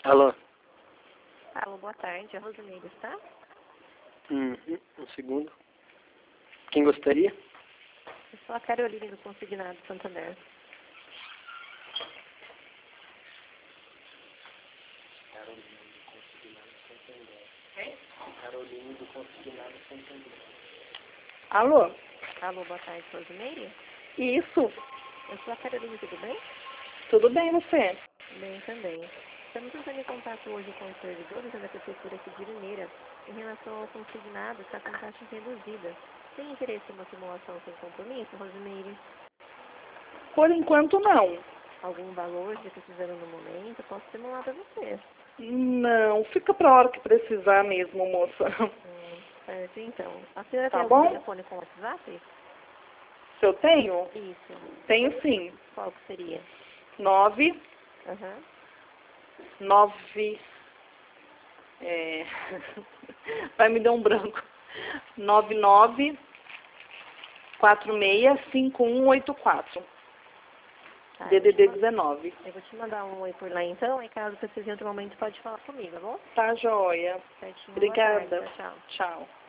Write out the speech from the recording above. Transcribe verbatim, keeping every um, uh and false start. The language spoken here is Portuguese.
Alô? Alô, boa tarde. A Rosimeire está? Uhum, um segundo. Quem gostaria? Eu sou a Caroline do Consignado Santander. Caroline do Consignado Santander. É? Caroline do Consignado Santander. Alô? Alô, boa tarde, Rosimeire? Isso. Eu sou a Caroline, tudo bem? Tudo bem, você? Bem também. Estamos entrando em contato hoje com os servidores da Prefeitura aqui de Limeira em relação ao consignado que está com taxas reduzidas. Tem interesse em uma simulação sem compromisso, Rosimeire? Por enquanto, não. Algum valor que precisando no momento, posso simular para você. Não, fica pra hora que precisar mesmo, moça. Hum, certo, então. A senhora Tá tem algum bom? telefone com WhatsApp? Se eu tenho? Isso. Tenho sim. Qual que seria? Nove, Aham. nove, é... vai me dar um branco. Nove, nove, quatro seis, cinco um oito quatro. Tá, D eu D vou D te ma- dezenove. eu vou te mandar um oi por lá então, e caso você precise em outro momento pode falar comigo, tá bom? Tá joia. Certinho, boa Obrigada. tarde, tchau, tchau. Tchau.